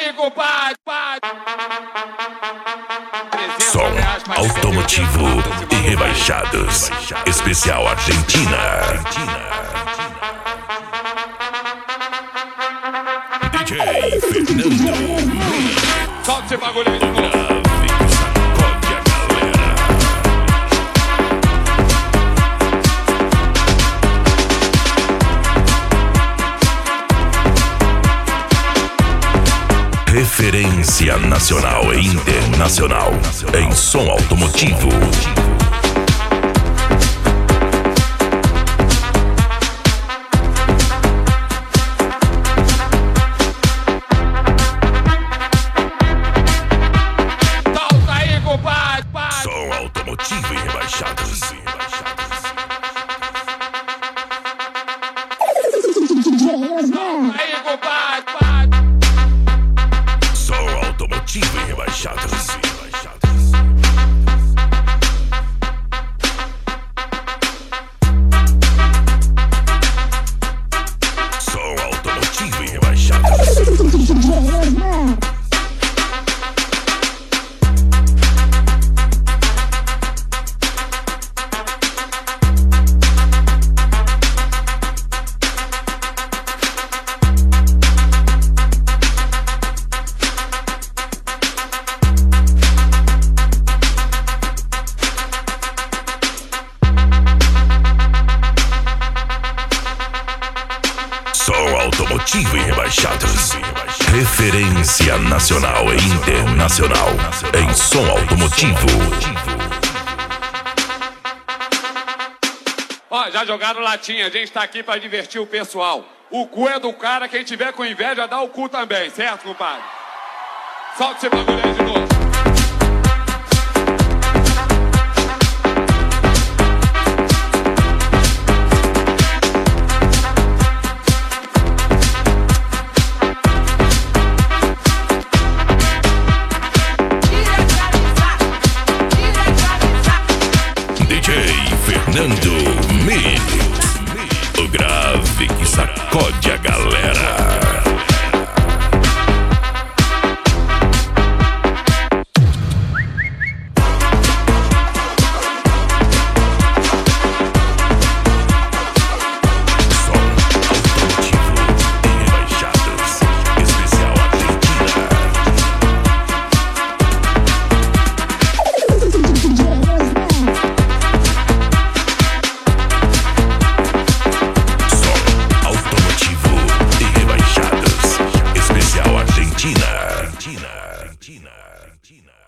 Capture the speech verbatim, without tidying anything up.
aí, compadre. Som automotivo e rebaixados. Especial Argentina. D J Fernando. Solta esse bagulho aí de novo. Referência nacional e internacional em som automotivo. Solta aí, compadre. Som automotivo e rebaixados. Solta aí, compadre. Automotivo e rebaixados. Som automotivo e rebaixados. Som automotivo e rebaixados. Referência nacional e internacional em som automotivo. Ó, já jogaram latinha, a gente tá aqui pra divertir o pessoal. O cu é do cara, quem tiver com inveja dá o cu também, certo, compadre? Solta esse bagulho aí de novo. D J Fernando Mix, o grave que sacode a galera. Argentina, Argentina, Argentina.